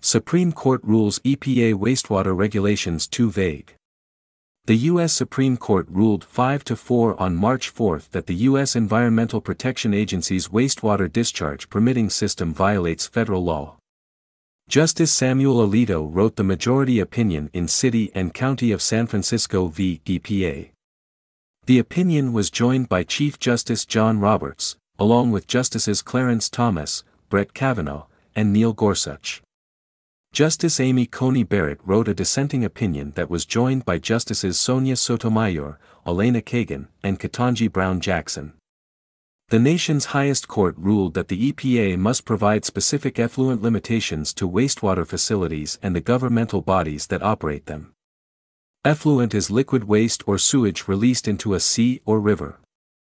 Supreme Court rules EPA wastewater regulations too vague. The U.S. Supreme Court ruled 5-4 on March 4 that the U.S. Environmental Protection Agency's wastewater discharge permitting system violates federal law. Justice Samuel Alito wrote the majority opinion in City and County of San Francisco v. EPA. The opinion was joined by Chief Justice John Roberts, along with Justices Clarence Thomas, Brett Kavanaugh, and Neil Gorsuch. Justice Amy Coney Barrett wrote a dissenting opinion that was joined by Justices Sonia Sotomayor, Elena Kagan, and Ketanji Brown Jackson. The nation's highest court ruled that the EPA must provide specific effluent limitations to wastewater facilities and the governmental bodies that operate them. Effluent is liquid waste or sewage released into a sea or river.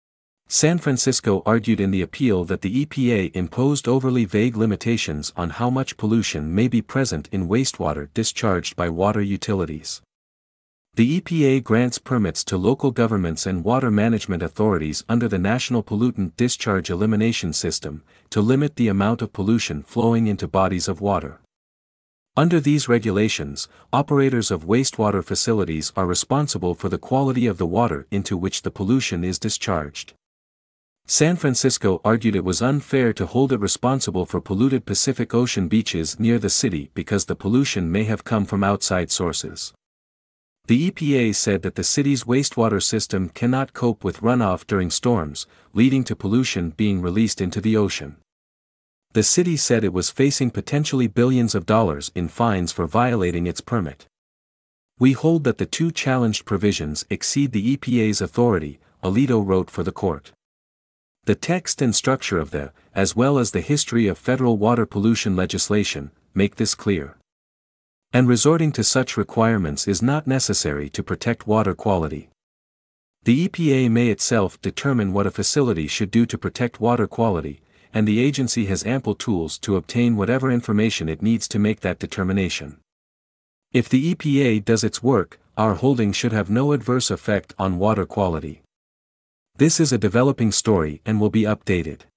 San Francisco argued in the appeal that the EPA imposed overly vague limitations on how much pollution may be present in wastewater discharged by water utilities. The EPA grants permits to local governments and water management authorities under the National Pollutant Discharge Elimination System to limit the amount of pollution flowing into bodies of water. Under these regulations, operators of wastewater facilities are responsible for the quality of the water into which the pollution is discharged. San Francisco argued it was unfair to hold it responsible for polluted Pacific Ocean beaches near the city because the pollution may have come from outside sources. The EPA said that the city's wastewater system cannot cope with runoff during storms, leading to pollution being released into the ocean. The city said it was facing potentially billions of dollars in fines for violating its permit. "We hold that the two challenged provisions exceed the EPA's authority," Alito wrote for the court. The text and structure of the, as well as the history of federal water pollution legislation, make this clear. And resorting to such requirements is not necessary to protect water quality. The EPA may itself determine what a facility should do to protect water quality, and the agency has ample tools to obtain whatever information it needs to make that determination. If the EPA does its work, our holding should have no adverse effect on water quality. This is a developing story and will be updated.